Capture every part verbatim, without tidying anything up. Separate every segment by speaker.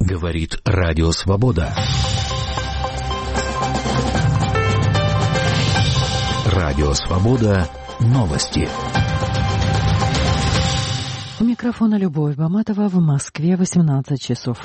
Speaker 1: Говорит Радио Свобода. Радио Свобода. Новости.
Speaker 2: У микрофона Любовь Баматова. В Москве восемнадцать часов.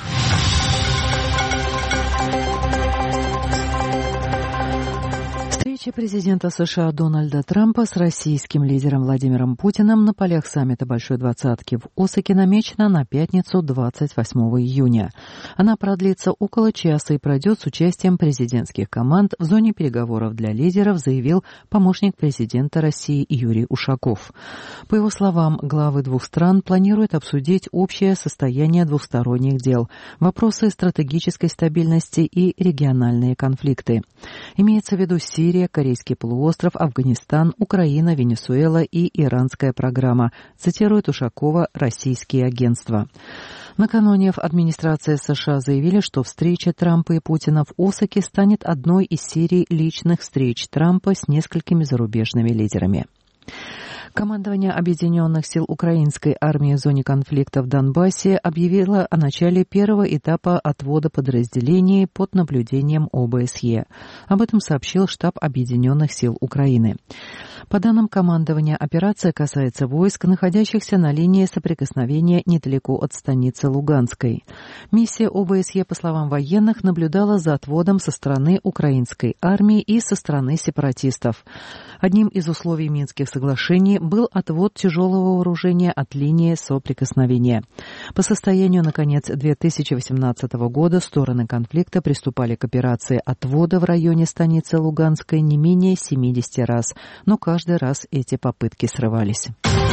Speaker 2: Встреча президента США Дональда Трампа с российским лидером Владимиром Путиным на полях саммита Большой Двадцатки в Осаке намечена на пятницу, двадцать восьмого июня. Она продлится около часа и пройдет с участием президентских команд. В зоне переговоров для лидеров заявил помощник президента России Юрий Ушаков. По его словам, главы двух стран планируют обсудить общее состояние двусторонних дел, вопросы стратегической стабильности и региональные конфликты. Имеется в виду Сирия, Корейский полуостров, Афганистан, Украина, Венесуэла и иранская программа, цитирует Ушакова российские агентства. Накануне в администрации США заявили, что встреча Трампа и Путина в Осаке станет одной из серий личных встреч Трампа с несколькими зарубежными лидерами. Командование Объединенных сил украинской армии в зоне конфликта в Донбассе объявило о начале первого этапа отвода подразделений под наблюдением О Бэ С Е. Об этом сообщил штаб Объединенных сил Украины. По данным командования, операция касается войск, находящихся на линии соприкосновения недалеко от станицы Луганской. Миссия О Бэ С Е, по словам военных, наблюдала за отводом со стороны украинской армии и со стороны сепаратистов. Одним из условий Минских соглашений был отвод тяжелого вооружения от линии соприкосновения. По состоянию на конец две тысячи восемнадцатого года стороны конфликта приступали к операции отвода в районе станицы Луганской не менее семидесяти раз, но каждый раз эти попытки срывались.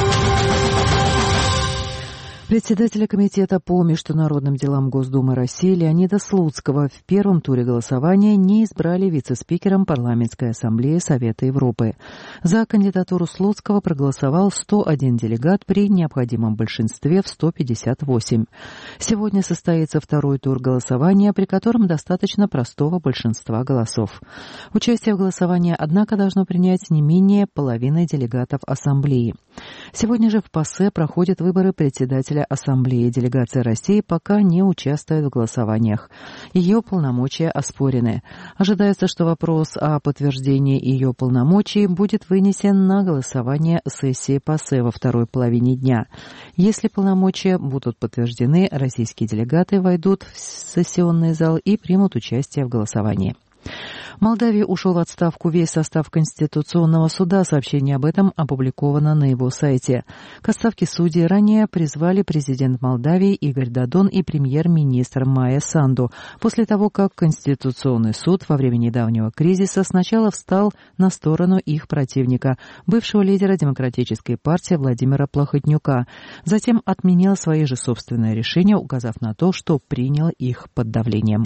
Speaker 2: Председателя Комитета по международным делам Госдумы России Леонида Слуцкого в первом туре голосования не избрали вице-спикером Парламентской ассамблеи Совета Европы. За кандидатуру Слуцкого проголосовал сто один делегат при необходимом большинстве в сто пятьдесят восемь. Сегодня состоится второй тур голосования, при котором достаточно простого большинства голосов. Участие в голосовании, однако, должно принять не менее половины делегатов ассамблеи. Сегодня же в ПАСЕ проходят выборы председателя Ассамблеи. Делегация России пока не участвует в голосованиях. Ее полномочия оспорены. Ожидается, что вопрос о подтверждении ее полномочий будет вынесен на голосование сессии ПАСЕ во второй половине дня. Если полномочия будут подтверждены, российские делегаты войдут в сессионный зал и примут участие в голосовании. В Молдавии ушел в отставку весь состав Конституционного суда. Сообщение об этом опубликовано на его сайте. К отставке судей ранее призвали президент Молдавии Игорь Додон и премьер-министр Майя Санду, после того, как Конституционный суд во время недавнего кризиса сначала встал на сторону их противника, бывшего лидера Демократической партии Владимира Плохотнюка. Затем отменил свои же собственные решения, указав на то, что принял их под давлением.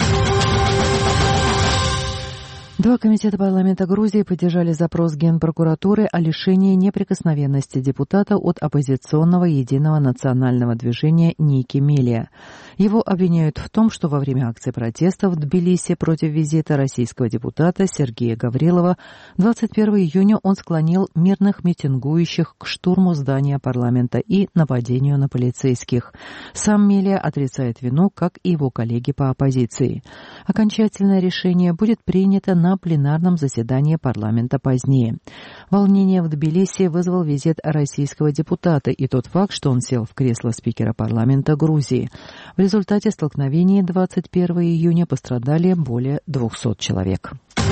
Speaker 2: Два комитета парламента Грузии поддержали запрос Генпрокуратуры о лишении неприкосновенности депутата от оппозиционного Единого национального движения Ники Мелия. Его обвиняют в том, что во время акции протеста в Тбилиси против визита российского депутата Сергея Гаврилова двадцать первого июня он склонил мирных митингующих к штурму здания парламента и нападению на полицейских. Сам Мелия отрицает вину, как и его коллеги по оппозиции. Окончательное решение будет принято на пленарном заседании парламента позднее. Волнение в Тбилиси вызвал визит российского депутата и тот факт, что он сел в кресло спикера парламента Грузии. В результате столкновений двадцать первого июня пострадали более двухсот человек.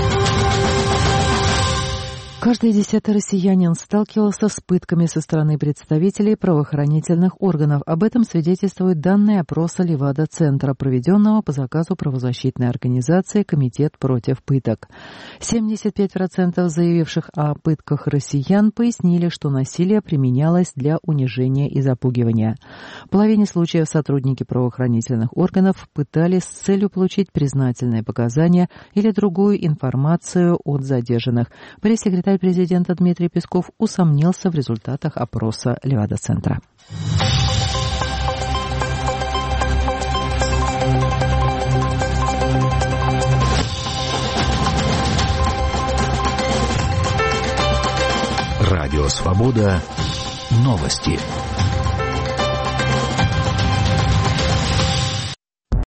Speaker 2: Каждый десятый россиянин сталкивался с пытками со стороны представителей правоохранительных органов. Об этом свидетельствуют данные опроса Левада-центра, проведенного по заказу правозащитной организации «Комитет против пыток». семьдесят пять процентов заявивших о пытках россиян пояснили, что насилие применялось для унижения и запугивания. В половине случаев сотрудники правоохранительных органов пытались с целью получить признательные показания или другую информацию от задержанных. Пресс-секретарь президента Дмитрий Песков усомнился в результатах опроса Левада-центра.
Speaker 1: Радио Свобода. Новости.